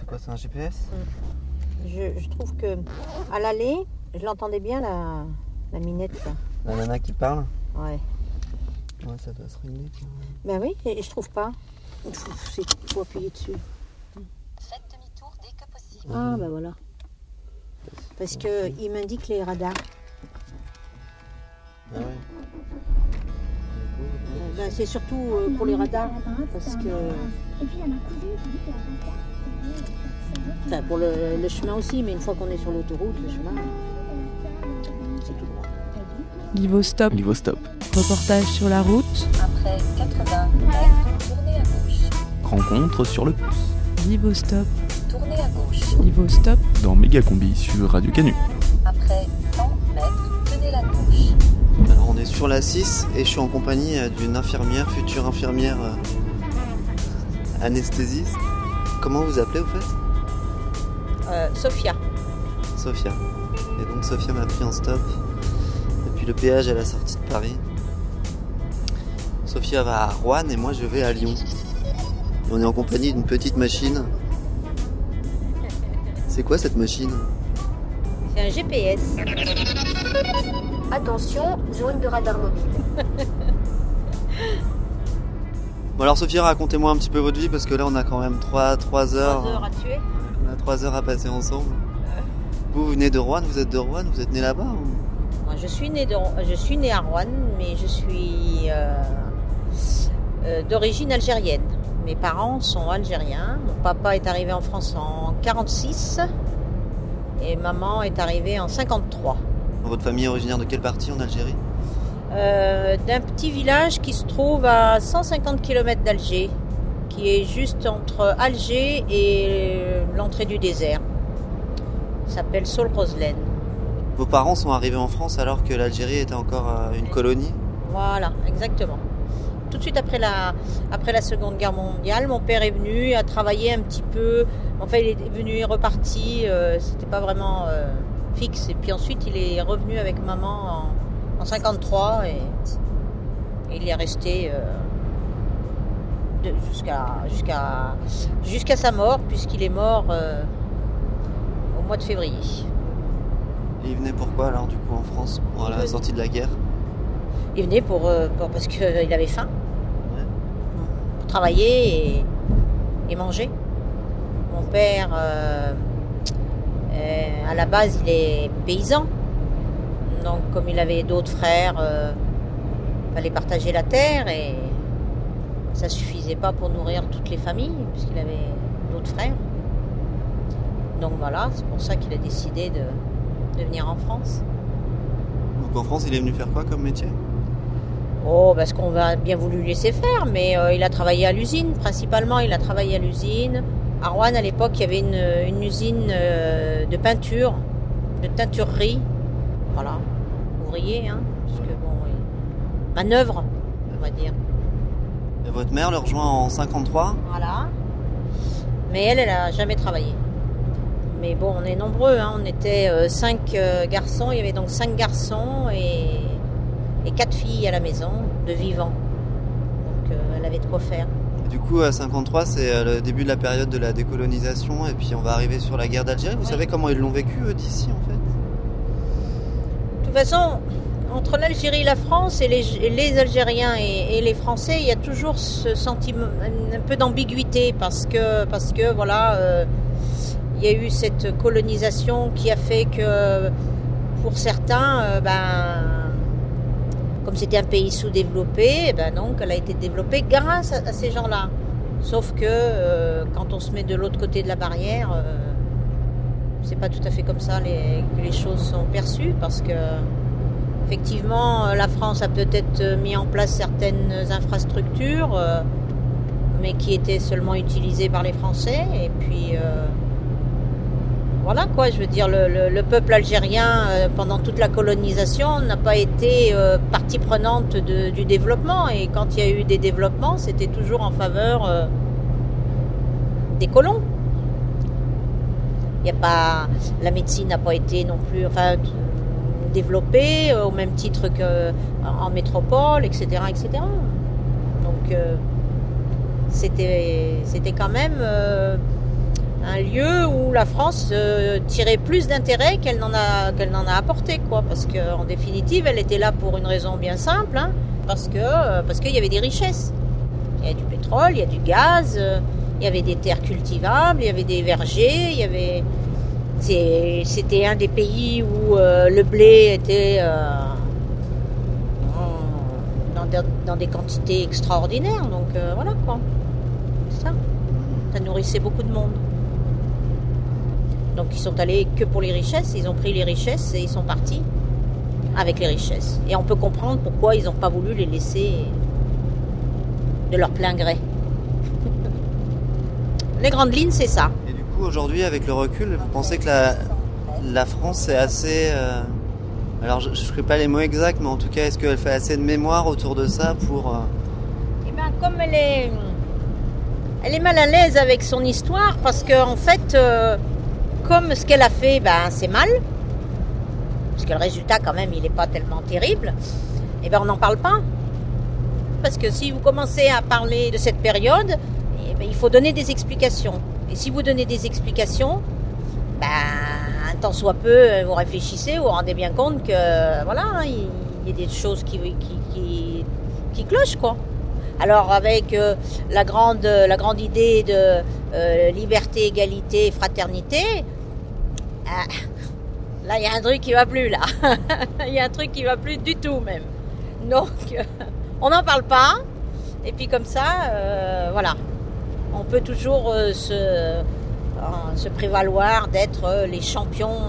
C'est quoi, c'est un GPS? Je trouve que à l'aller, je l'entendais bien la minette là. La nana qui parle? Ouais. Ouais, ça doit se régler. Ben oui, et je trouve pas. Il faut appuyer dessus. Faites demi-tour dès que possible. Ah ben voilà. Parce que il m'indique les radars. Ah ouais. Ben, c'est surtout pour les radars, parce que. Enfin, pour le chemin aussi, mais une fois qu'on est sur l'autoroute, le chemin, c'est tout droit. Livostop. Livostop. Reportage sur la route. Après 80 mètres, tournez à gauche. Rencontre sur le pouce. Livostop. Tournez à gauche. Livostop. Dans Mégacombi sur Radio Canu. Après 100 mètres, tenez la gauche. Alors on est sur la 6 et je suis en compagnie d'une infirmière, future infirmière anesthésiste. Comment vous appelez au fait? Sophia. Sophia. Et donc Sophia m'a pris en stop depuis le péage à la sortie de Paris. Sophia va à Roanne et moi je vais à Lyon. Et on est en compagnie d'une petite machine. C'est quoi cette machine? C'est un GPS. Attention, zone de radar mobile. Bon alors Sophia, racontez-moi un petit peu votre vie parce que là on a quand même 3 heures. 3 heures à tuer. On a 3 heures à passer ensemble. Vous venez de Roanne, vous êtes de Roanne, vous êtes né là-bas ou... Moi, je suis née à Roanne, mais je suis d'origine algérienne. Mes parents sont algériens. Mon papa est arrivé en France en 1946 et maman est arrivée en 1953. Votre famille est originaire de quelle partie en Algérie? D'un petit village qui se trouve à 150 km d'Alger, qui est juste entre Alger et l'entrée du désert. Ça s'appelle Sol-Roselaine. Vos parents sont arrivés en France alors que l'Algérie était encore une colonie? Voilà, exactement. Tout de suite après la Seconde Guerre mondiale, mon père est venu, a travaillé un petit peu. Enfin, il est venu et reparti. C'était pas vraiment fixe. Et puis ensuite, il est revenu avec maman en 1953 et il y est resté jusqu'à sa mort, puisqu'il est mort au mois de février. Et il venait pourquoi alors du coup en France pour la sortie de la guerre? Il venait parce qu'il avait faim, pour travailler et manger. Mon père, à la base, il est paysan. Donc comme il avait d'autres frères, il fallait partager la terre et ça suffisait pas pour nourrir toutes les familles, puisqu'il avait d'autres frères. Donc voilà, c'est pour ça qu'il a décidé de venir en France. Donc en France, il est venu faire quoi comme métier? Oh, parce qu'on a bien voulu le laisser faire, mais il a travaillé à l'usine, principalement. Il a travaillé à l'usine. À Roanne, à l'époque, il y avait une usine de peinture, de teinturerie. Voilà, ouvrier, hein, parce que bon, manœuvre, on va dire. Et votre mère le rejoint en 1953? Voilà. Mais elle a jamais travaillé. Mais bon, on est nombreux, hein. On était 5 garçons. Il y avait donc 5 garçons et 4 filles à la maison, de vivants. Donc elle avait de quoi faire. Et du coup, à 1953, c'est le début de la période de la décolonisation. Et puis on va arriver sur la guerre d'Algérie. Vous savez comment ils l'ont vécu d'ici en fait? De toute façon, entre l'Algérie et la France, et les Algériens et les Français, il y a toujours ce sentiment, un peu d'ambiguïté, parce que voilà, il y a eu cette colonisation qui a fait que, pour certains, comme c'était un pays sous-développé, donc elle a été développée grâce à ces gens-là. Sauf que quand on se met de l'autre côté de la barrière, c'est pas tout à fait comme ça que les choses sont perçues, parce que effectivement, la France a peut-être mis en place certaines infrastructures, mais qui étaient seulement utilisées par les Français. Et puis, voilà quoi, je veux dire, le peuple algérien, pendant toute la colonisation, n'a pas été partie prenante du développement. Et quand il y a eu des développements, c'était toujours en faveur des colons. La médecine n'a pas été non plus développée au même titre qu'en métropole, etc., etc. Donc c'était quand même un lieu où la France tirait plus d'intérêt qu'elle n'en a apporté, quoi. Parce qu'en définitive, elle était là pour une raison bien simple, hein, parce qu'il y avait des richesses. Il y a du pétrole, il y a du gaz, il y avait des terres cultivables, il y avait des vergers, c'était un des pays où le blé était dans des quantités extraordinaires. Donc voilà, quoi. C'est ça. Ça nourrissait beaucoup de monde. Donc ils sont allés que pour les richesses, ils ont pris les richesses et ils sont partis avec les richesses. Et on peut comprendre pourquoi ils n'ont pas voulu les laisser de leur plein gré. Les grandes lignes, c'est ça. Et du coup, aujourd'hui, avec le recul, vous pensez que la France est assez... alors, je ne ferai pas les mots exacts, mais en tout cas, est-ce qu'elle fait assez de mémoire autour de ça pour... Eh bien, comme elle est mal à l'aise avec son histoire, parce qu'en fait, comme ce qu'elle a fait, c'est mal, parce que le résultat, quand même, il n'est pas tellement terrible, eh bien, on n'en parle pas. Parce que si vous commencez à parler de cette période, il faut donner des explications. Et si vous donnez des explications, un tant soit peu, vous réfléchissez, vous vous rendez bien compte que voilà, il y a des choses qui clochent, quoi. Alors avec la grande idée de liberté, égalité, fraternité, là il y a un truc qui va plus là. Il y a un truc qui va plus du tout même. Donc on n'en parle pas. Et puis comme ça, voilà. On peut toujours se prévaloir d'être les champions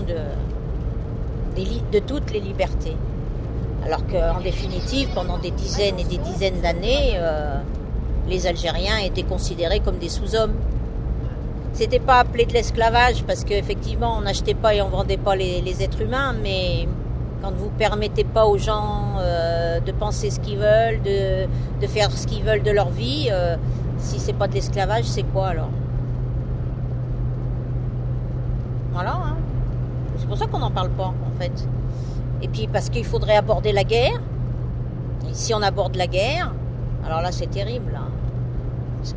de toutes les libertés. Alors qu'en définitive, pendant des dizaines et des dizaines d'années, les Algériens étaient considérés comme des sous-hommes. C'était pas appelé de l'esclavage parce qu'effectivement, on n'achetait pas et on vendait pas les êtres humains, mais quand vous permettez pas aux gens de penser ce qu'ils veulent, de faire ce qu'ils veulent de leur vie, si c'est pas de l'esclavage, c'est quoi alors? Voilà, hein. C'est pour ça qu'on n'en parle pas en fait. Et puis parce qu'il faudrait aborder la guerre. Et si on aborde la guerre, alors là c'est terrible. Hein. Parce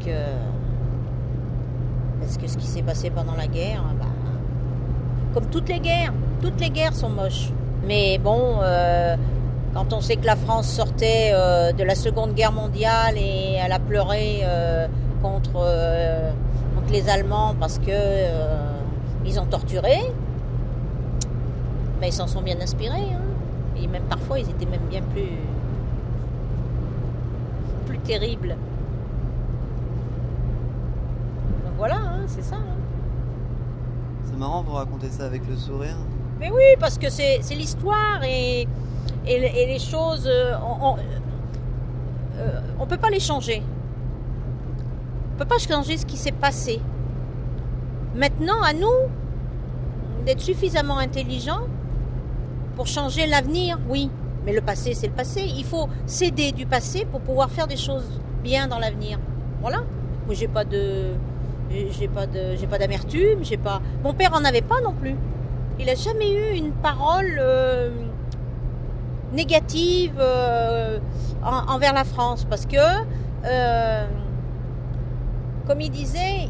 que ce qui s'est passé pendant la guerre, comme toutes les guerres sont moches. Mais bon, quand on sait que la France sortait de la Seconde Guerre mondiale et elle a pleuré contre les Allemands parce que ils ont torturé, ils s'en sont bien inspirés. Hein. Et même parfois, ils étaient même bien plus terribles. Donc voilà, hein, c'est ça. Hein. C'est marrant, vous racontez ça avec le sourire. Mais oui, parce que c'est l'histoire et les choses, on peut pas les changer. On peut pas changer ce qui s'est passé. Maintenant, à nous d'être suffisamment intelligents pour changer l'avenir, oui. Mais le passé, c'est le passé. Il faut s'aider du passé pour pouvoir faire des choses bien dans l'avenir. Voilà. Moi, j'ai pas d'amertume, Mon père en avait pas non plus. Il a jamais eu une parole négative envers la France parce que, comme il disait,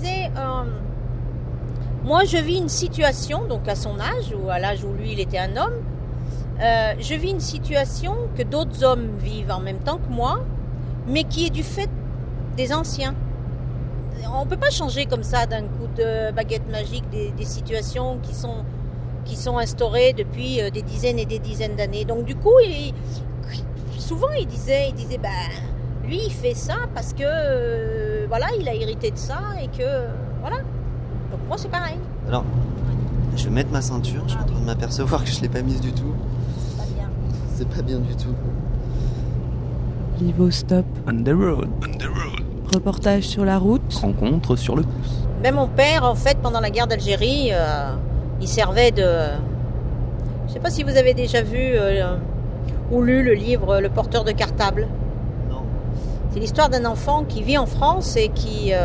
moi je vis une situation, donc à son âge ou à l'âge où lui il était un homme, je vis une situation que d'autres hommes vivent en même temps que moi, mais qui est du fait des anciens. On peut pas changer comme ça d'un coup de baguette magique des situations qui sont instaurées depuis des dizaines et des dizaines d'années. Donc du coup, souvent il disait, lui il fait ça parce que voilà, il a hérité de ça et que voilà. Donc moi c'est pareil. Alors, je vais mettre ma ceinture. Je suis en train de m'apercevoir que je l'ai pas mise du tout. C'est pas bien. C'est pas bien du tout. Livostop. On the road. Reportage sur la route. Rencontre sur le pouce. Même mon père, en fait, pendant la guerre d'Algérie, il servait de... Je sais pas si vous avez déjà vu ou lu le livre Le porteur de cartable. Non. C'est l'histoire d'un enfant qui vit en France et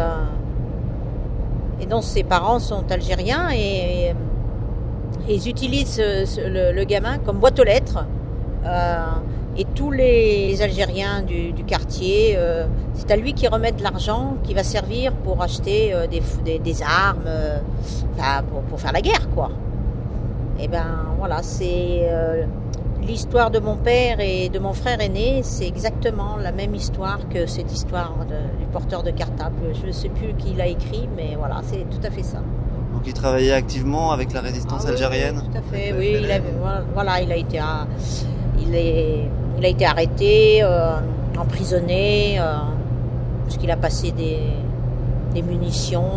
dont ses parents sont algériens et ils utilisent le gamin comme boîte aux lettres. Et tous les Algériens du quartier, c'est à lui qu'ils remettent l'argent qui va servir pour acheter des armes, pour faire la guerre, quoi. Et ben voilà, c'est l'histoire de mon père et de mon frère aîné, c'est exactement la même histoire que cette histoire du porteur de cartable. Je ne sais plus qui l'a écrit, mais voilà, c'est tout à fait ça. Donc il travaillait activement avec la résistance algérienne. Oui, tout à fait, oui. Il a été arrêté, emprisonné, parce qu'il a passé des munitions.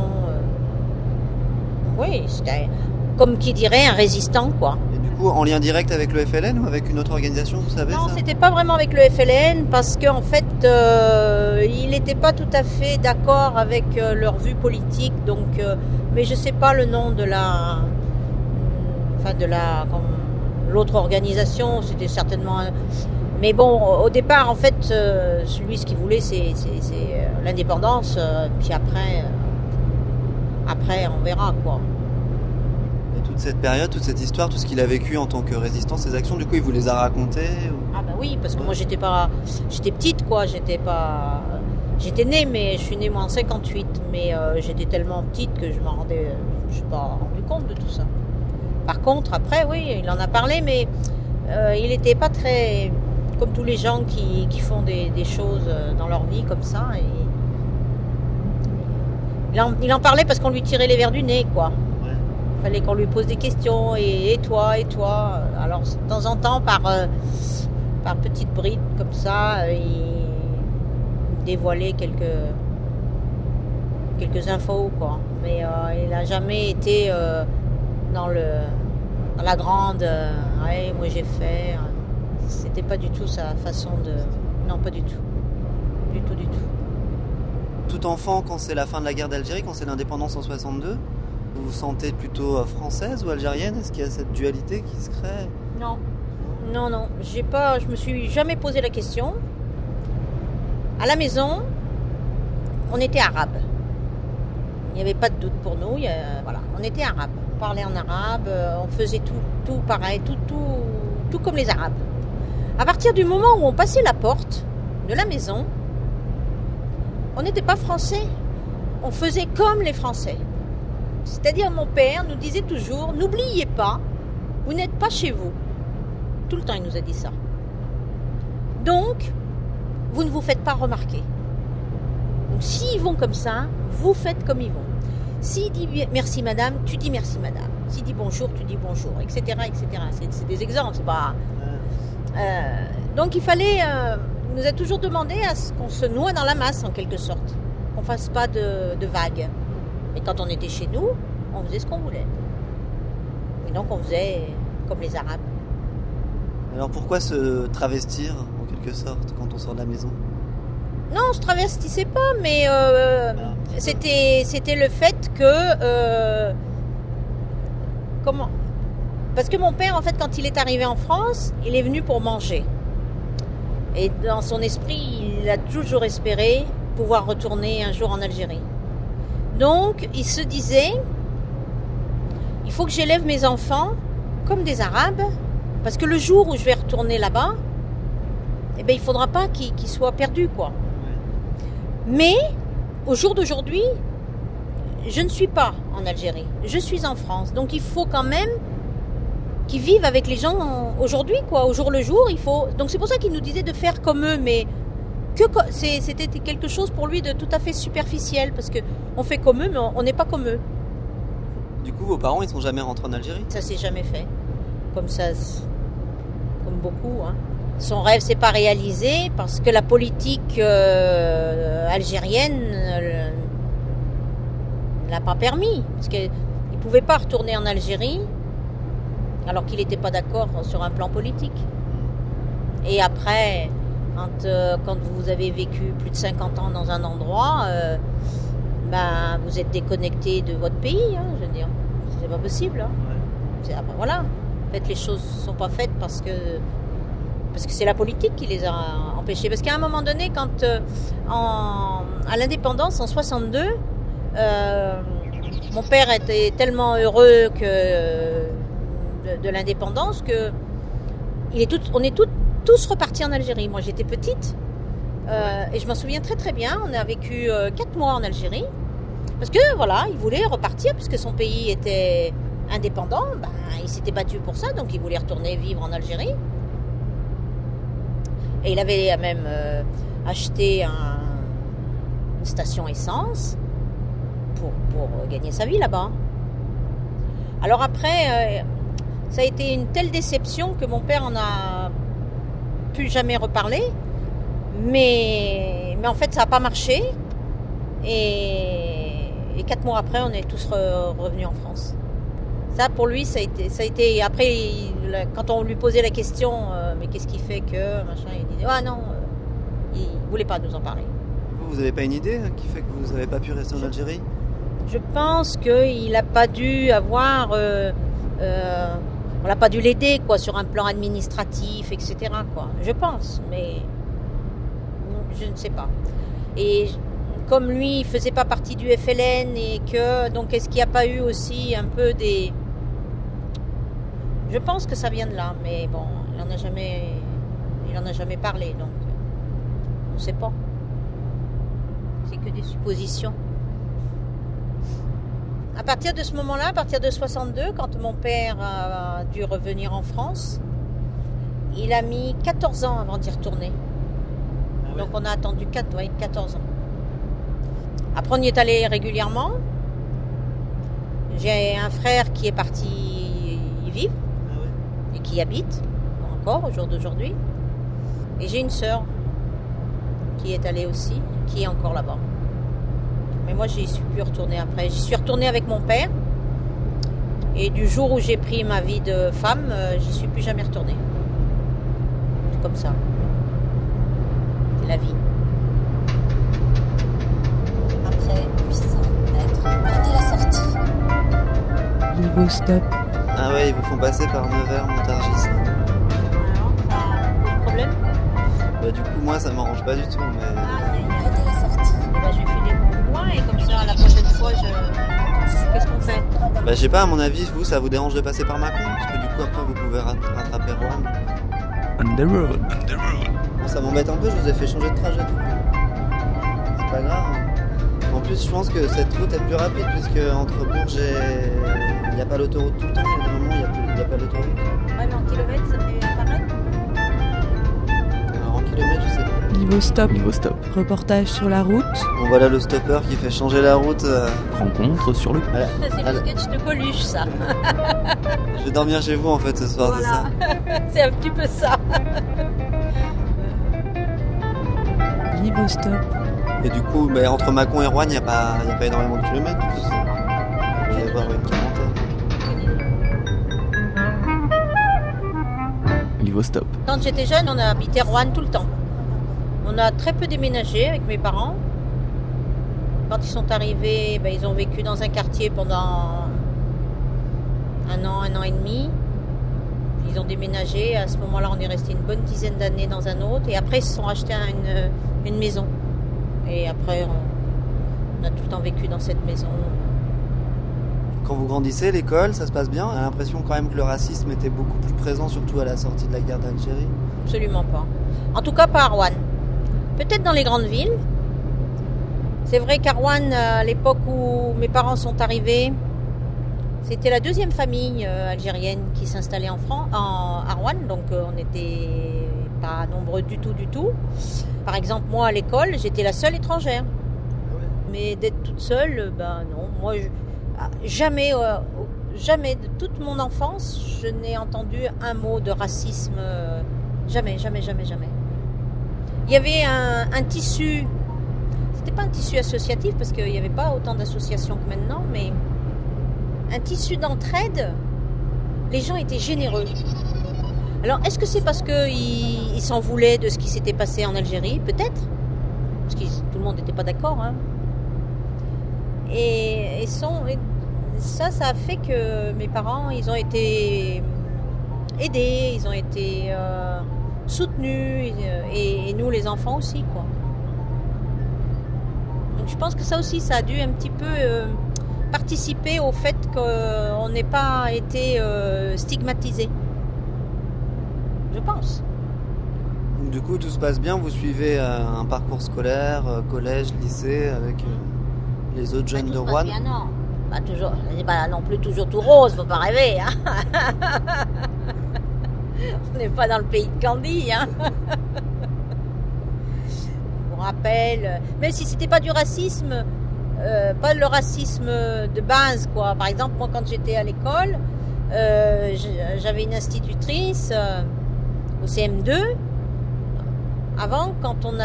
Oui, c'était comme qui dirait un résistant, quoi. Et du coup, en lien direct avec le FLN ou avec une autre organisation, vous savez? Non, ça c'était pas vraiment avec le FLN parce qu'en fait, il n'était pas tout à fait d'accord avec leur vue politique. Donc, mais je sais pas le nom de l'autre organisation. C'était certainement. Mais bon, au départ, en fait, lui, ce qu'il voulait, c'est l'indépendance. Puis après, on verra, quoi. Toute cette période, toute cette histoire, tout ce qu'il a vécu en tant que résistant, ses actions, du coup, il vous les a racontées ou... Ah bah oui, parce que moi j'étais petite, quoi, j'étais née, mais je suis née moi en 58, mais j'étais tellement petite que je me suis pas rendu compte de tout ça. Par contre, après, oui, il en a parlé, mais il n'était pas très comme tous les gens qui font des choses dans leur vie comme ça. Il en parlait parce qu'on lui tirait les vers du nez, quoi. Il fallait qu'on lui pose des questions, et toi. Alors, de temps en temps, par petites brides comme ça, il dévoilait quelques infos, quoi. Mais il n'a jamais été dans la grande. Ouais, moi j'ai fait. C'était pas du tout sa façon de. Non, pas du tout. Du tout. Tout enfant, quand c'est la fin de la guerre d'Algérie, quand c'est l'indépendance en 62, vous vous sentez plutôt française ou algérienne? Est-ce qu'il y a cette dualité qui se crée? Non. Je me suis jamais posé la question. À la maison, on était arabes. Il n'y avait pas de doute pour nous. Voilà, on était arabes. On parlait en arabe. On faisait tout pareil, tout comme les arabes. À partir du moment où on passait la porte de la maison, on n'était pas français. On faisait comme les Français. C'est-à-dire, mon père nous disait toujours, n'oubliez pas, vous n'êtes pas chez vous. Tout le temps, il nous a dit ça. Donc, vous ne vous faites pas remarquer. Donc, s'ils vont comme ça, vous faites comme ils vont. S'il dit merci madame, tu dis merci madame. S'il dit bonjour, tu dis bonjour, etc. C'est des exemples, c'est pas... donc, il fallait... il nous a toujours demandé à ce qu'on se noie dans la masse, en quelque sorte. Qu'on ne fasse pas de vagues. Et quand on était chez nous, on faisait ce qu'on voulait. Et donc on faisait comme les Arabes. Alors pourquoi se travestir, en quelque sorte, quand on sort de la maison? Non, on se travestissait pas, mais c'était le fait que... comment? Parce que mon père, en fait, quand il est arrivé en France, il est venu pour manger. Et dans son esprit, il a toujours espéré pouvoir retourner un jour en Algérie. Donc, il se disait, il faut que j'élève mes enfants comme des Arabes, parce que le jour où je vais retourner là-bas, eh ben, il ne faudra pas qu'ils soient perdus, quoi. Mais, au jour d'aujourd'hui, je ne suis pas en Algérie, je suis en France. Donc, il faut quand même qu'ils vivent avec les gens aujourd'hui, quoi, au jour le jour. Il faut. Donc, c'est pour ça qu'il nous disait de faire comme eux, mais... c'était quelque chose pour lui de tout à fait superficiel, parce qu'on fait comme eux, mais on n'est pas comme eux. Du coup, vos parents, ils sont jamais rentrés en Algérie? Ça s'est jamais fait. Comme ça, comme beaucoup. Hein. Son rêve s'est pas réalisé parce que la politique algérienne ne l'a pas permis. Parce qu'il ne pouvait pas retourner en Algérie alors qu'il n'était pas d'accord sur un plan politique. Et après... Quand vous avez vécu plus de 50 ans dans un endroit, vous êtes déconnecté de votre pays, hein, je veux dire. C'est pas possible. Hein. Ouais. Voilà. En fait, les choses ne sont pas faites parce que c'est la politique qui les a empêchés. Parce qu'à un moment donné, quand à l'indépendance, en 62, mon père était tellement heureux de l'indépendance que on est tous repartis en Algérie. Moi, j'étais petite et je m'en souviens très très bien. On a vécu 4 mois en Algérie parce que voilà, il voulait repartir puisque son pays était indépendant. Ben, il s'était battu pour ça, donc il voulait retourner vivre en Algérie. Et il avait même acheté une station essence pour gagner sa vie là-bas. Alors après, ça a été une telle déception que mon père en a plus jamais reparlé. Mais en fait, ça n'a pas marché. Et 4 mois après, on est tous revenus en France. Ça, pour lui, ça a été. Après, quand on lui posait la question, mais qu'est-ce qui fait que machin, il disait ah non, il voulait pas nous en parler. Vous n'avez pas une idée qui fait que vous n'avez pas pu rester en Algérie ? Je pense qu'il n'a pas dû avoir. On n'a pas dû l'aider quoi, sur un plan administratif, etc. Quoi. Je pense, mais je ne sais pas. Et comme lui, il ne faisait pas partie du FLN et que donc est-ce qu'il n'y a pas eu aussi un peu des. Je pense que ça vient de là, mais bon, il en a jamais parlé, donc on ne sait pas. C'est que des suppositions. À partir de ce moment-là, à partir de 62, quand mon père a dû revenir en France, il a mis 14 ans avant d'y retourner. Ah oui. Donc on a attendu 14 ans. Après on y est allé régulièrement. J'ai un frère qui est parti y vivre et qui y habite encore au jour d'aujourd'hui. Et j'ai une sœur qui est allée aussi, qui est encore là-bas. Mais moi, j'y suis plus retournée après. J'y suis retournée avec mon père. Et du jour où j'ai pris ma vie de femme, j'y suis plus jamais retournée. C'est comme ça. C'est la vie. Après 800 mètres, prenez la sortie. Niveau stop. Ah ouais, ils vous font passer par Nevers, Montargis. Alors, ça pose problème ? Bah du coup, moi, ça m'arrange pas du tout, mais... Prenez la sortie. Bah, je vais filer plus loin et comme ça, la prochaine fois, qu'est-ce qu'on fait ? Bah je sais pas, à mon avis, vous, ça vous dérange de passer par Mâcon ? Parce que du coup, après, vous pouvez rattraper Roanne. On the road. Bon, ça m'embête un peu, je vous ai fait changer de trajet. C'est pas grave. En plus, je pense que cette route est plus rapide, puisque entre Bourges et... Il n'y a pas l'autoroute tout le temps, il y a des moments où il n'y a pas l'autoroute. Ouais, mais en kilomètres, ça fait pareil. Alors en kilomètres, je sais pas. Niveau stop. Niveau stop. Reportage sur la route. Bon, voilà le stopper qui fait changer la route. Rencontre sur le pouce. Voilà. Ça, c'est le sketch de Coluche, ça. Je vais dormir chez vous, en fait, ce soir, c'est ça ? C'est un petit peu ça. Niveau stop. Et du coup, bah, entre Mâcon et Roanne, il n'y a pas énormément de kilomètres. Vous allez voir une quarantaine. Niveau stop. Quand j'étais jeune, on a habité Roanne tout le temps. On a très peu déménagé avec mes parents. Quand ils sont arrivés, ben, ils ont vécu dans un quartier pendant un an et demi. Ils ont déménagé. À ce moment-là, on est resté une bonne dizaine d'années dans un autre. Et après, ils se sont achetés une maison. Et après, on a tout le temps vécu dans cette maison. Quand vous grandissez, l'école, ça se passe bien ? On a l'impression quand même que le racisme était beaucoup plus présent, surtout à la sortie de la guerre d'Algérie. Absolument pas. En tout cas, pas à Roanne. Peut-être dans les grandes villes. C'est vrai qu'à Roanne, à l'époque où mes parents sont arrivés, c'était la deuxième famille algérienne qui s'installait à Roanne. Donc on n'était pas nombreux du tout. Par exemple, moi à l'école, j'étais la seule étrangère. Mais d'être toute seule, ben non. Moi, jamais de toute mon enfance, je n'ai entendu un mot de racisme. Jamais. Il y avait un tissu, c'était pas un tissu associatif parce qu'il n'y avait pas autant d'associations que maintenant, mais un tissu d'entraide. Les gens étaient généreux. Alors, est-ce que c'est parce qu'ils s'en voulaient de ce qui s'était passé en Algérie ? Peut-être. Parce que tout le monde n'était pas d'accord. Hein. Et ça a fait que mes parents, ils ont été aidés, ils ont été soutenus, et nous, les enfants aussi, quoi. Donc, je pense que ça aussi, ça a dû un petit peu participer au fait qu'on n'ait pas été stigmatisés. Je pense. du coup, tout se passe bien. Vous suivez un parcours scolaire, collège, lycée, avec les autres jeunes de Rouen. Bien, non. Pas toujours, c'est pas non plus toujours tout rose, faut pas rêver. Hein. On n'est pas dans le pays de Candy. Hein. Je vous rappelle, même si c'était pas du racisme, pas le racisme de base, quoi. Par exemple, moi, quand j'étais à l'école, j'avais une institutrice au CM2. Avant, quand on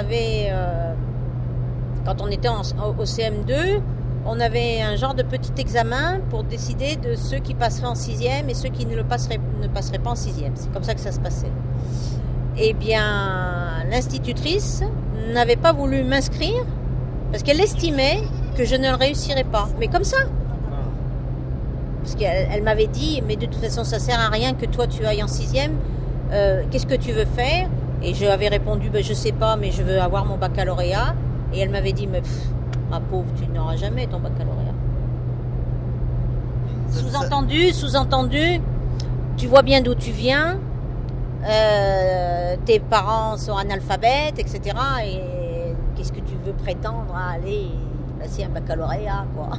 était au CM2, on avait un genre de petit examen pour décider de ceux qui passeraient en 6e et ceux qui ne passeraient pas en 6e. C'est comme ça que ça se passait. Eh bien, l'institutrice n'avait pas voulu m'inscrire parce qu'elle estimait que je ne le réussirais pas. Mais comme ça. Parce qu'elle m'avait dit, mais de toute façon, ça sert à rien que toi tu ailles en 6e. Qu'est-ce que tu veux faire ? Et je avais répondu, je sais pas, mais je veux avoir mon baccalauréat. Et elle m'avait dit, mais ma pauvre, tu n'auras jamais ton baccalauréat. Sous-entendu, tu vois bien d'où tu viens, tes parents sont analphabètes, etc. Et qu'est-ce que tu veux prétendre à aller passer un baccalauréat, quoi.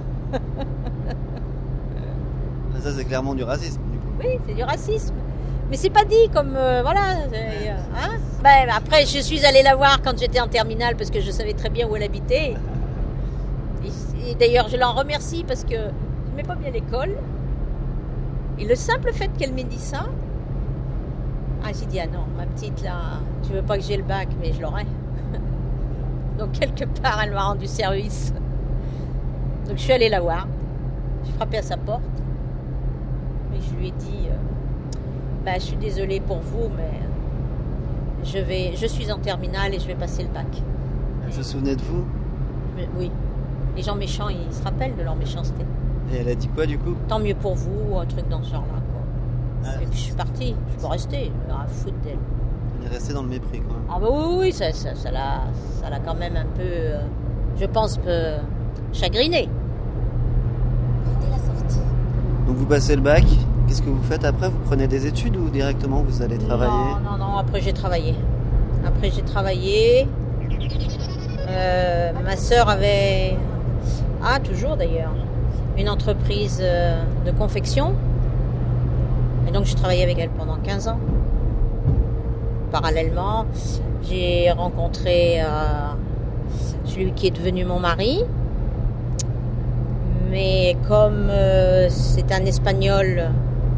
Ça, c'est clairement du racisme, du coup. Oui, c'est du racisme. Mais c'est pas dit comme voilà. Hein, après, je suis allée la voir quand j'étais en terminale parce que je savais très bien où elle habitait. Et d'ailleurs, je l'en remercie parce que je n'aimais pas bien l'école. Et le simple fait qu'elle m'ait dit ça, j'ai dit non, ma petite là, tu veux pas que j'ai le bac, mais je l'aurai. Donc quelque part, elle m'a rendu service. Donc je suis allée la voir. J'ai frappé à sa porte et je lui ai dit. Je suis désolée pour vous, mais je suis en terminale et je vais passer le bac. Elle se souvenait de vous ? Oui. Les gens méchants, ils se rappellent de leur méchanceté. Et elle a dit quoi, du coup ? Tant mieux pour vous, ou un truc dans ce genre-là, quoi. Et puis je suis partie. Je peux rester. Je vais foutre d'elle. Elle est restée dans le mépris, quand même. Ah oui, ça l'a quand même un peu, je pense, chagrinée. Prenez la sortie. Donc vous passez le bac. Qu'est-ce que vous faites après ? Vous prenez des études ou directement vous allez travailler ? Non, après j'ai travaillé. Ma sœur avait, toujours d'ailleurs, une entreprise de confection. Et donc j'ai travaillé avec elle pendant 15 ans. Parallèlement, j'ai rencontré celui qui est devenu mon mari. Mais comme c'est un Espagnol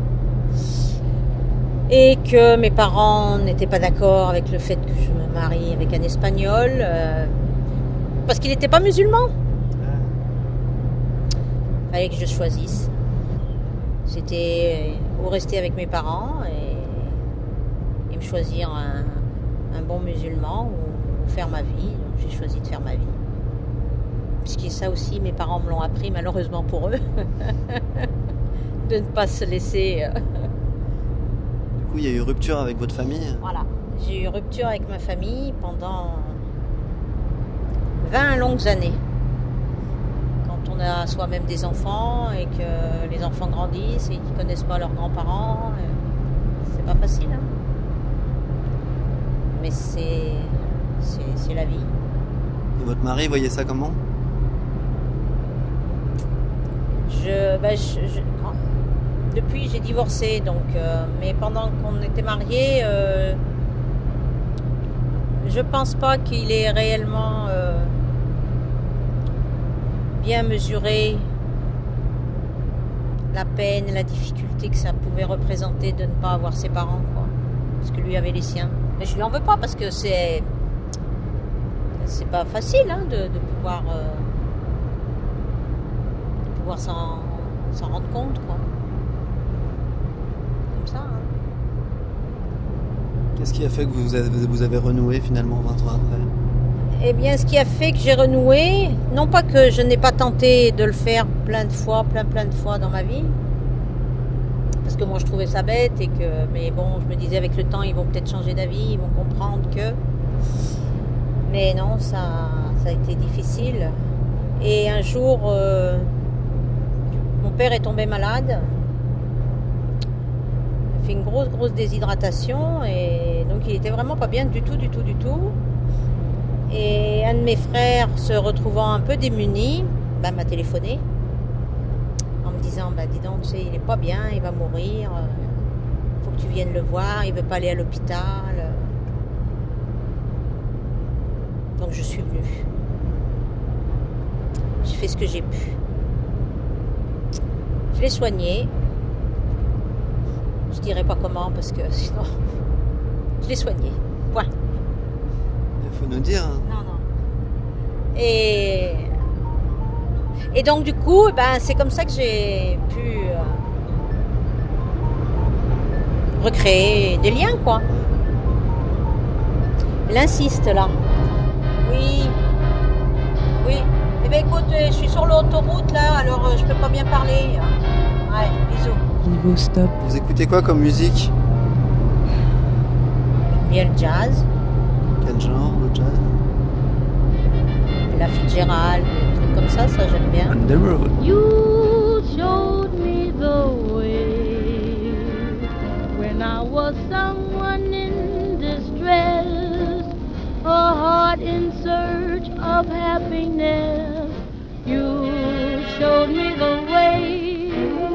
et que mes parents n'étaient pas d'accord avec le fait que je me marie avec un Espagnol, parce qu'il n'était pas musulman, il fallait que je choisisse. C'était ou rester avec mes parents et me choisir un bon musulman ou faire ma vie. Donc j'ai choisi de faire ma vie. Puisque ça aussi, mes parents me l'ont appris, malheureusement pour eux, de ne pas se laisser... Du coup, il y a eu rupture avec votre famille ? Voilà, j'ai eu rupture avec ma famille pendant 20 longues années. Quand on a soi-même des enfants et que les enfants grandissent et qu'ils ne connaissent pas leurs grands-parents, c'est pas facile. Hein. Mais c'est la vie. Et votre mari voyait ça comment ? Depuis, j'ai divorcé, donc, mais pendant qu'on était mariés, je pense pas qu'il ait réellement bien mesuré la peine et la difficulté que ça pouvait représenter de ne pas avoir ses parents, quoi. Parce que lui avait les siens. Mais je lui en veux pas parce que c'est pas facile, hein, de pouvoir s'en rendre compte, quoi. Comme ça. Hein. Qu'est-ce qui a fait que vous avez renoué finalement 20 ans après ? Eh bien, ce qui a fait que j'ai renoué, non pas que je n'ai pas tenté de le faire plein de fois dans ma vie, parce que moi je trouvais ça bête mais bon, je me disais avec le temps ils vont peut-être changer d'avis, ils vont comprendre que. Mais non, ça a été difficile. Et un jour, mon père est tombé malade. Il a fait une grosse déshydratation et donc donc il était vraiment pas bien du tout. Et un de mes frères, se retrouvant un peu démuni, m'a téléphoné en me disant dis donc, tu sais, il est pas bien, il va mourir, faut que tu viennes le voir, il veut pas aller à l'hôpital. Donc je suis venue. J'ai fait ce que j'ai pu. Je l'ai soigné. Je dirais pas comment parce que sinon je l'ai soigné. Point. Il faut nous dire. Hein. Non. Et donc du coup, c'est comme ça que j'ai pu recréer des liens, quoi. Elle insiste là. Oui. Eh bien écoute, je suis sur l'autoroute là, alors je peux pas bien parler. Ouais, bisous. Niveau stop. Vous écoutez quoi comme musique? J'aime bien le jazz, Quel genre, le jazz? la Fitzgerald, des trucs comme ça j'aime bien. On the road. You showed me the way when I was someone in distress, a heart in search of happiness. You showed me the way.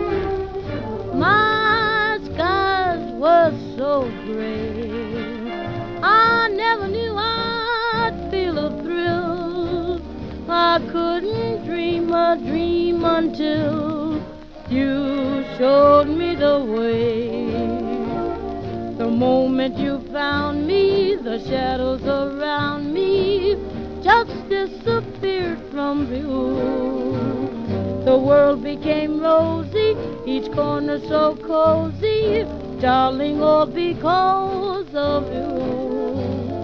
My skies were so gray, I never knew I'd feel a thrill. I couldn't dream a dream until you showed me the way. The moment you found me, the shadows around me just disappeared from view. The world became rosy, each corner so cozy, darling, all because of you.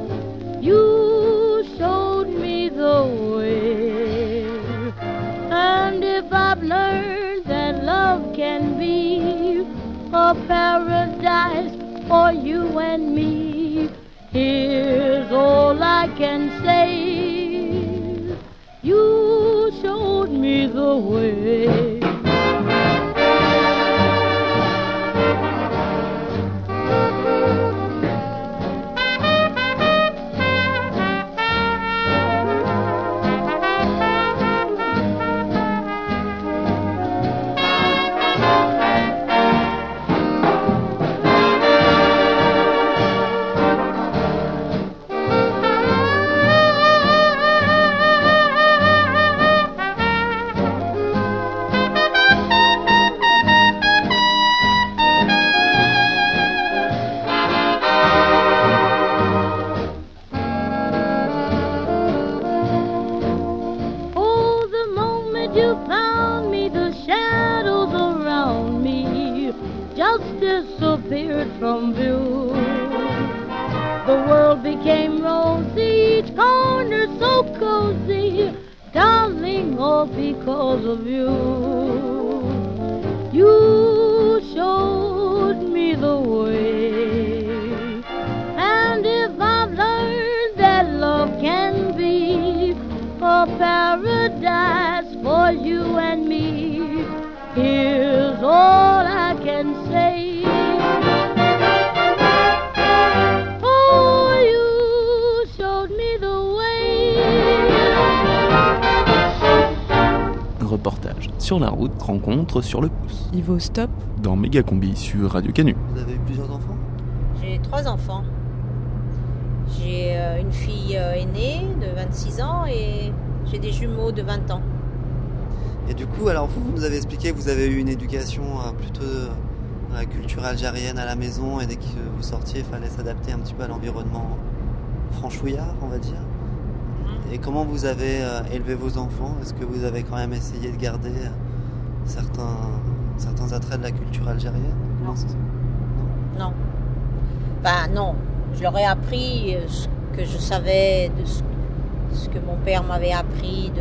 You showed me the way, and if I've learned that love can be a paradise for you and me, here's all I can say. You showed me the way. Disappeared from view. The world became rosy, each corner so cozy, darling, all because of you. You showed me the way, and if I've learned that love can be a paradise for you and me, here's all I can say. Oh, you showed me the way. Reportage sur la route, rencontre sur le pouce. Niveau stop. Dans Mégacombi sur Radio Canu. Vous avez eu plusieurs enfants? J'ai 3 enfants. J'ai une fille aînée de 26 ans et j'ai des jumeaux de 20 ans. Et du coup, alors vous nous avez expliqué que vous avez eu une éducation plutôt dans la culture algérienne à la maison, et dès que vous sortiez, il fallait s'adapter un petit peu à l'environnement franchouillard, on va dire. Et comment vous avez élevé vos enfants? Est-ce que vous avez quand même essayé de garder certains attraits de la culture algérienne? Non. Non. Non. Je leur ai appris ce que je savais, de ce que mon père m'avait appris,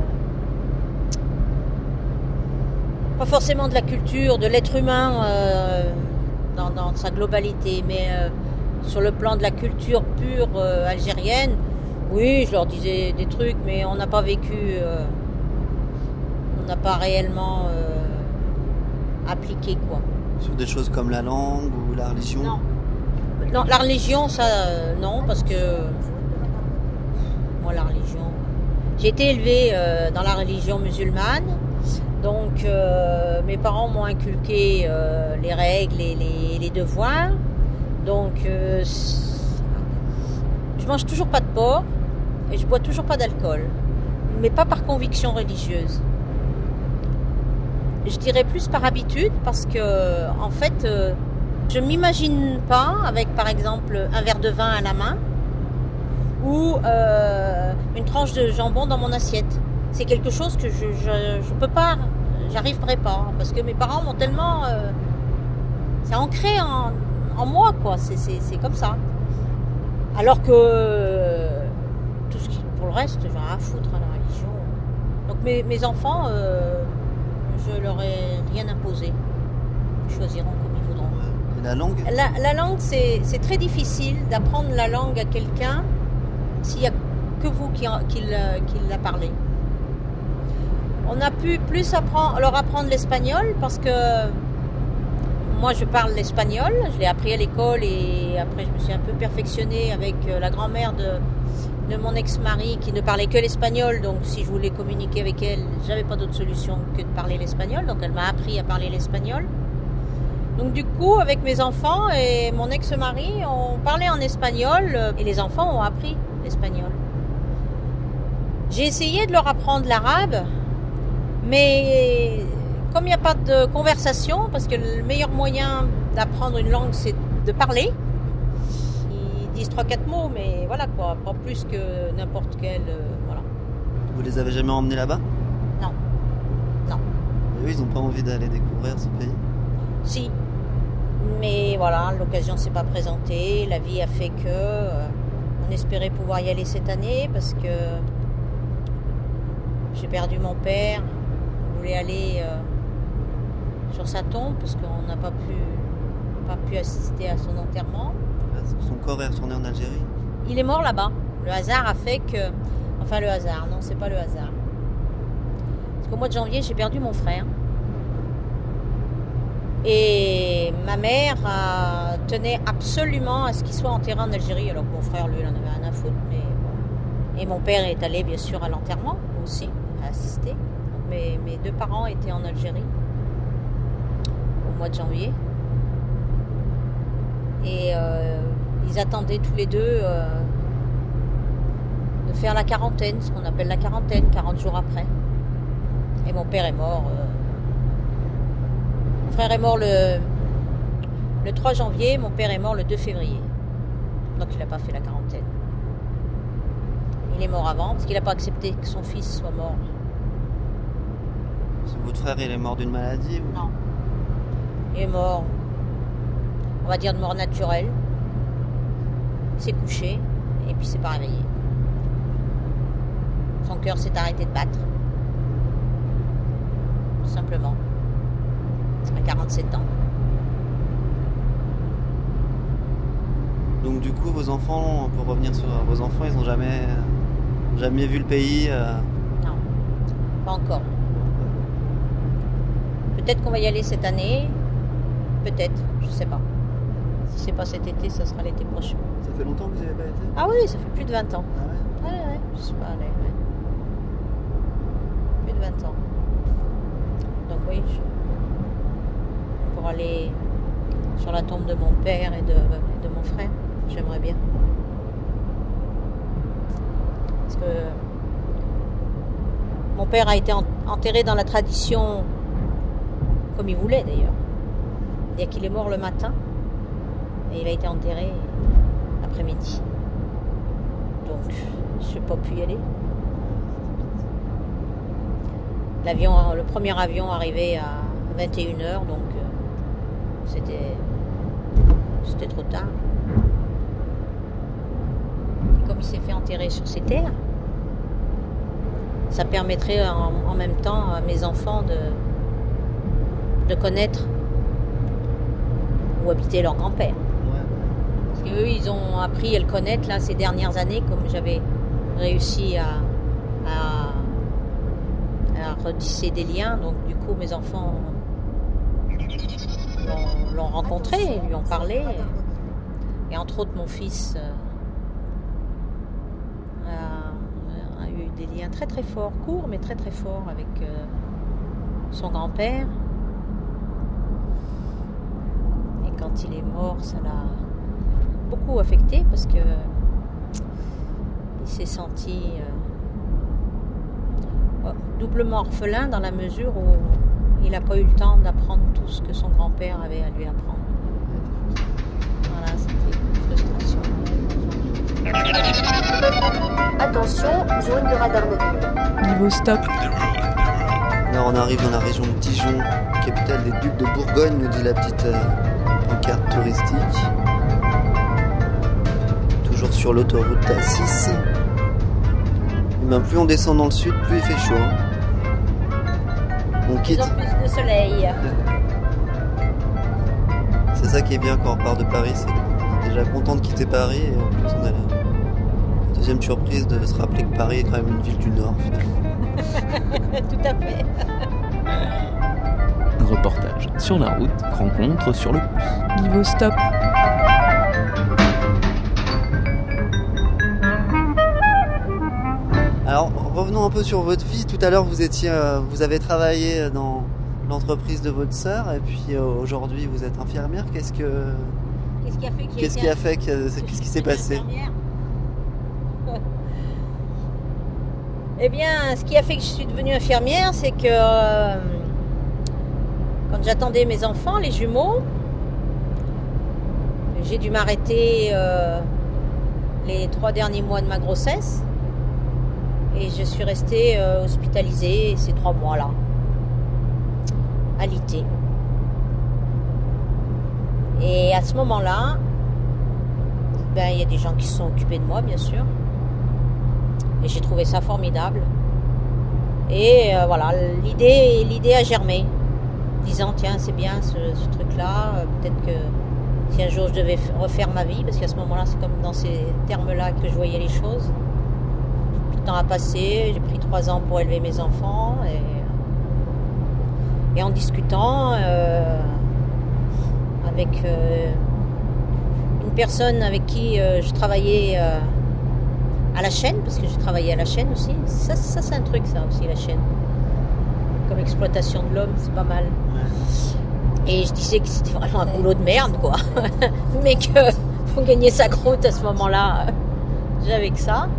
pas forcément de la culture, de l'être humain dans sa globalité, mais sur le plan de la culture pure algérienne, oui, je leur disais des trucs, mais on n'a pas vécu, on n'a pas réellement appliqué, quoi. Sur des choses comme la langue ou la religion? Non, la religion, ça, non, parce que moi, la religion, j'ai été élevée dans la religion musulmane, donc mes parents m'ont inculqué les règles et les devoirs, donc je mange toujours pas de porc et je bois toujours pas d'alcool, mais pas par conviction religieuse. Je dirais plus par habitude, parce que en fait, je m'imagine pas avec, par exemple, un verre de vin à la main ou une tranche de jambon dans mon assiette. C'est quelque chose que je peux pas, j'arriverai pas, parce que mes parents m'ont tellement, c'est ancré en moi, quoi. C'est comme ça. Alors que tout ce qui, pour le reste, j'en ai à foutre à la religion. Donc mes enfants, je leur ai rien imposé. Ils choisiront comme ils voudront. Et la langue? La langue, c'est très difficile d'apprendre la langue à quelqu'un s'il n'y a que vous qui l'a parlé. On a pu plus leur apprendre l'espagnol, parce que moi je parle l'espagnol, je l'ai appris à l'école et après je me suis un peu perfectionnée avec la grand-mère de mon ex-mari qui ne parlait que l'espagnol, donc si je voulais communiquer avec elle, j'avais pas d'autre solution que de parler l'espagnol, donc elle m'a appris à parler l'espagnol. Donc du coup, avec mes enfants et mon ex-mari, on parlait en espagnol et les enfants ont appris l'espagnol. J'ai essayé de leur apprendre l'arabe, mais comme il n'y a pas de conversation, parce que le meilleur moyen d'apprendre une langue, c'est de parler. Ils disent 3-4 mots, mais voilà quoi, pas plus que n'importe quel. Voilà. Vous les avez jamais emmenés là-bas? Non. Non. Et eux, ils n'ont pas envie d'aller découvrir ce pays? Si. Mais voilà, l'occasion ne s'est pas présentée. La vie a fait que on espérait pouvoir y aller cette année, parce que j'ai perdu mon père. On voulait aller sur sa tombe, parce qu'on n'a pas pu assister à son enterrement. Son corps est retourné en Algérie? Il est mort là-bas. Le hasard a fait que... Enfin, le hasard, non, c'est pas le hasard. Parce qu'au mois de janvier, j'ai perdu mon frère. Et ma mère tenait absolument à ce qu'il soit enterré en Algérie, alors que mon frère, lui, il en avait rien à foutre. Mais bon. Et mon père est allé, bien sûr, à l'enterrement aussi, à assister. Donc, mes deux parents étaient en Algérie au mois de janvier. Et ils attendaient tous les deux de faire la quarantaine, ce qu'on appelle la quarantaine, 40 jours après. Et mon père est mort. Mon frère est mort le 3 janvier, mon père est mort le 2 février. Donc il n'a pas fait la quarantaine. Il est mort avant, parce qu'il n'a pas accepté que son fils soit mort. Votre frère, il est mort d'une maladie ou... Non. Il est mort, on va dire de mort naturelle. Il s'est couché et puis il s'est pas réveillé. Son cœur s'est arrêté de battre. Tout simplement. À 47 ans. Donc du coup, vos enfants, pour revenir sur vos enfants, ils n'ont jamais vu le pays Non, pas encore. Peut-être qu'on va y aller cette année. Peut-être, je sais pas. Si c'est pas cet été, ça sera l'été prochain. Ça fait longtemps que vous n'y avez pas été? Ah oui, ça fait plus de 20 ans. Ah ouais? Ouais, je sais pas, allez, ouais. Plus de 20 ans. Donc oui, pour aller sur la tombe de mon père et de mon frère, j'aimerais bien. Parce que mon père a été enterré dans la tradition, comme il voulait d'ailleurs. C'est-à-dire qu'il est mort le matin et il a été enterré l'après-midi. Donc, je n'ai pas pu y aller. Le premier avion arrivait à 21h, donc c'était trop tard. Et comme il s'est fait enterrer sur ces terres, ça permettrait en même temps à mes enfants de connaître où habitait leur grand-père. Ouais. Parce qu'eux, ils ont appris à le connaître là, ces dernières années, comme j'avais réussi à retisser des liens. Donc du coup, mes enfants l'ont rencontré, lui ont parlé. Et entre autres, mon fils a eu des liens très très forts, courts mais très très forts avec son grand-père. Et quand il est mort, ça l'a beaucoup affecté parce que il s'est senti doublement orphelin dans la mesure où il n'a pas eu le temps d'apprendre tout ce que son grand-père avait à lui apprendre. Voilà, c'était une frustration. Attention, zone de radar mobile. Niveau stop. Là, on arrive dans la région de Dijon, capitale des Ducs de Bourgogne, nous dit la petite pancarte touristique. Toujours sur l'autoroute A6. Et ben, plus on descend dans le sud, plus il fait chaud. On De quitte. plus en plus de soleil. C'est ça qui est bien quand on part de Paris, c'est qu'on est déjà content de quitter Paris et en plus on a la deuxième surprise de se rappeler que Paris est quand même une ville du Nord finalement. Tout à fait. Reportage sur la route, rencontre sur le pouce. Niveau stop. Alors revenons un peu sur votre vie. Tout à l'heure vous avez travaillé dans l'entreprise de votre sœur et puis aujourd'hui vous êtes infirmière. Qu'est-ce qui a fait qu'est-ce qui s'est passé? Eh bien, ce qui a fait que je suis devenue infirmière, c'est que quand j'attendais mes enfants, les jumeaux, j'ai dû m'arrêter les 3 derniers mois de ma grossesse et je suis restée hospitalisée ces 3 mois-là, alitée. Et à ce moment-là, ben, il y a des gens qui se sont occupés de moi, bien sûr. Et j'ai trouvé ça formidable. Et voilà, l'idée a germé. Disant, tiens, c'est bien ce truc-là. Peut-être que si un jour je devais refaire ma vie, parce qu'à ce moment-là, c'est comme dans ces termes-là que je voyais les choses. Le temps a passé, j'ai pris 3 ans pour élever mes enfants. Et en discutant avec une personne avec qui je travaillais à la chaîne, parce que j'ai travaillé à la chaîne aussi. Ça c'est un truc, ça aussi, la chaîne. Comme exploitation de l'homme, c'est pas mal. Ouais. Et je disais que c'était vraiment un boulot de merde, quoi. Mais que pour gagner sa croûte à ce moment-là, j'avais que ça.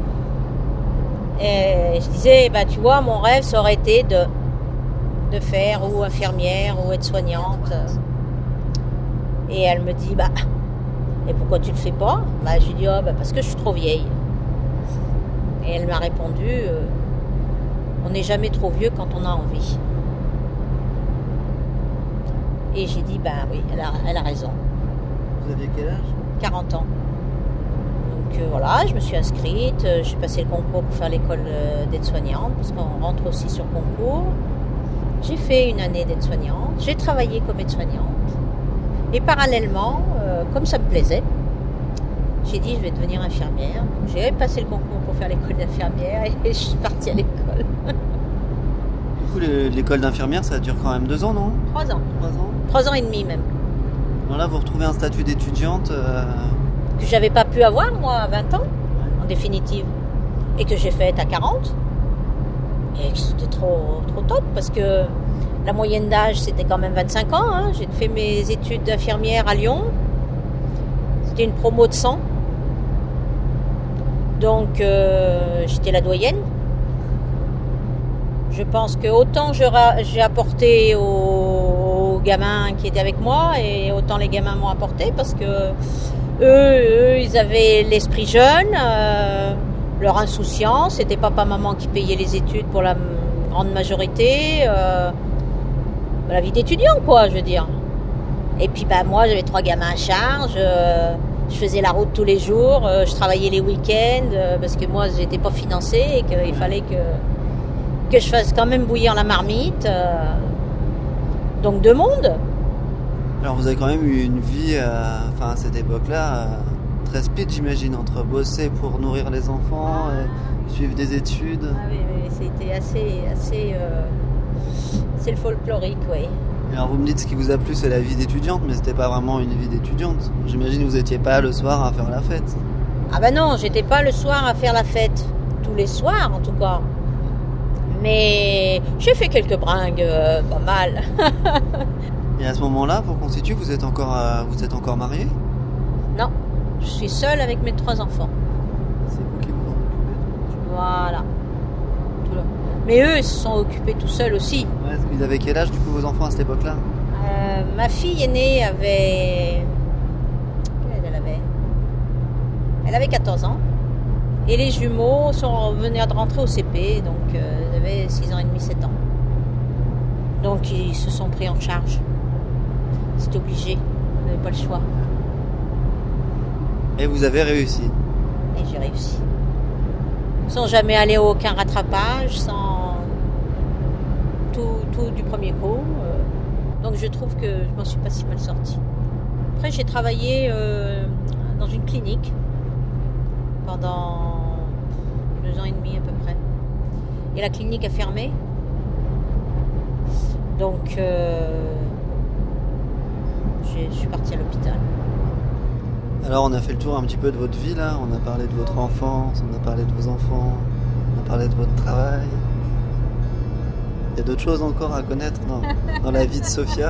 Et je disais, bah tu vois, mon rêve, ça aurait été de faire ou infirmière ou aide-soignante. Et elle me dit, bah, et pourquoi tu le fais pas? Bah, je lui dis, oh, bah, parce que je suis trop vieille. Et elle m'a répondu, on n'est jamais trop vieux quand on a envie. Et j'ai dit, bah oui, elle a raison. Vous aviez quel âge? 40 ans. Donc voilà, je me suis inscrite, j'ai passé le concours pour faire l'école d'aide-soignante, parce qu'on rentre aussi sur concours. J'ai fait une année d'aide-soignante, j'ai travaillé comme aide-soignante. Et parallèlement, comme ça me plaisait, j'ai dit je vais devenir infirmière. Donc, j'ai passé le concours pour faire l'école d'infirmière et je suis partie à l'école. Du coup, l'école d'infirmière, ça dure quand même 2 ans, non? 3 ans. 3 ans? 3 ans et demi même. Alors là, vous retrouvez un statut d'étudiante que j'avais pas pu avoir, moi, à 20 ans, en définitive. Et que j'ai faite à 40. Et que c'était trop top, parce que la moyenne d'âge, c'était quand même 25 ans. Hein. J'ai fait mes études d'infirmière à Lyon. C'était une promo de 100. Donc, j'étais la doyenne. Je pense que autant j'ai apporté aux gamins qui étaient avec moi, et autant les gamins m'ont apporté, parce que eux ils avaient l'esprit jeune, leur insouciance. C'était papa-maman qui payait les études pour la grande majorité. La vie d'étudiant, quoi, je veux dire. Et puis, bah, moi, j'avais 3 gamins à charge. Je faisais la route tous les jours. Je travaillais les week-ends parce que moi, j'étais pas financée et qu'il fallait que je fasse quand même bouillir la marmite. Donc, 2 mondes. Alors, vous avez quand même eu une vie, à cette époque-là, très speed, j'imagine, entre bosser pour nourrir les enfants et suivre des études. Ah oui, c'était assez c'est le folklorique, oui. Et alors vous me dites ce qui vous a plu, c'est la vie d'étudiante, mais c'était pas vraiment une vie d'étudiante. J'imagine que vous étiez pas le soir à faire la fête. Ah ben non, j'étais pas le soir à faire la fête. Tous les soirs, en tout cas. Mais j'ai fait quelques bringues, pas mal. Et à ce moment-là, pour qu'on se situe, vous êtes encore marié? Non, je suis seule avec mes 3 enfants. C'est vous qui vous en occupez? Voilà. Mais eux, ils se sont occupés tout seuls aussi. Ouais, est-ce qu'ils avaient quel âge du coup vos enfants à cette époque-là? Ma fille aînée avait... Quel âge elle avait? Elle avait 14 ans. Et les jumeaux venaient de rentrer au CP, donc ils avaient 6 ans et demi, 7 ans. Donc ils se sont pris en charge. C'était obligé, on n'avait pas le choix. Et vous avez réussi? Et j'ai réussi. Sans jamais aller à aucun rattrapage, sans tout du premier coup. Donc je trouve que je m'en suis pas si mal sortie. Après j'ai travaillé dans une clinique pendant 2 ans et demi à peu près. Et la clinique a fermé. Donc je suis partie à l'hôpital. Alors on a fait le tour un petit peu de votre vie là, on a parlé de votre enfance, on a parlé de vos enfants, on a parlé de votre travail. Il y a d'autres choses encore à connaître dans la vie de Sophia?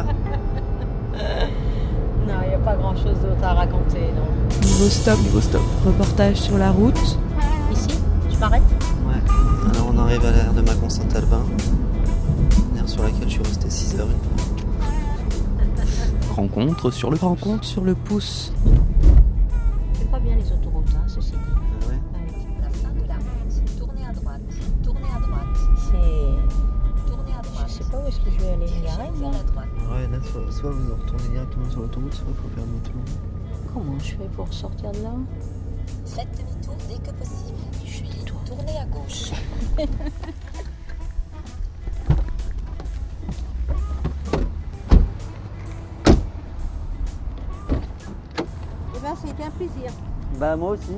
Non, il n'y a pas grand chose d'autre à raconter. Non. Niveau stop. Niveau stop. Reportage sur la route. Ici, je m'arrête. Ouais. Alors on arrive à l'aire de Mâcon-Saint-Albin, une aire sur laquelle je suis resté 6 heures une fois. Rencontre sur le Rencontre sur le pouce. C'est pas bien les autoroutes, hein, ceci dit. Ah ouais. Ouais. La fin de la route. Tournez à droite. Tournez à droite. C'est... Tournez à droite. Je sais pas où est-ce que je vais aller me garer, Dirigez moi. vers la droite. Ouais, là soit vous retournez directement sur l'autoroute, soit il faut faire demi-tour. Comment je fais pour sortir de là? Faites demi-tour dès que possible. Puis tournez à gauche. Eh ben, c'était un plaisir. Bah moi aussi.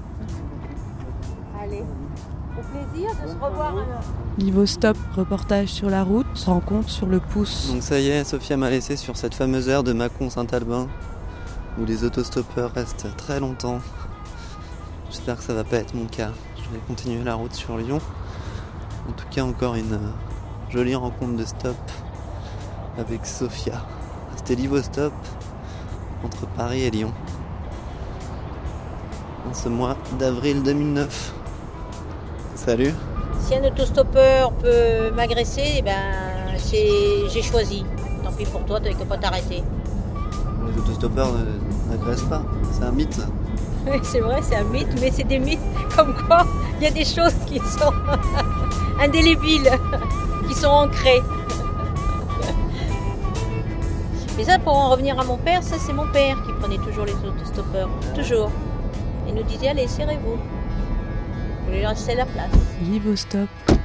Allez, au plaisir de se revoir. Niveau stop. Reportage sur la route. Rencontre sur le pouce. Donc ça y est, Sophia m'a laissé sur cette fameuse aire de Mâcon-Saint-Albin où les autostoppeurs restent très longtemps. J'espère que ça va pas être mon cas. Je vais continuer la route sur Lyon. En tout cas, encore une jolie rencontre de stop avec Sophia. C'était Livostop entre Paris et Lyon en ce mois d'avril 2009. Salut. Si un autostoppeur peut m'agresser, eh ben, j'ai choisi. Tant pis pour toi, tu n'avais pas t'arrêter. Les autostoppeurs n'agressent pas, c'est un mythe. Oui, c'est vrai, c'est un mythe, mais c'est des mythes comme quoi il y a des choses qui sont indélébiles, qui sont ancrées. Mais ça, pour en revenir à mon père, ça c'est mon père qui prenait toujours les autostoppeurs, toujours. Il nous disait, allez, serrez-vous. Vous lui laissez la place. Niveau stop.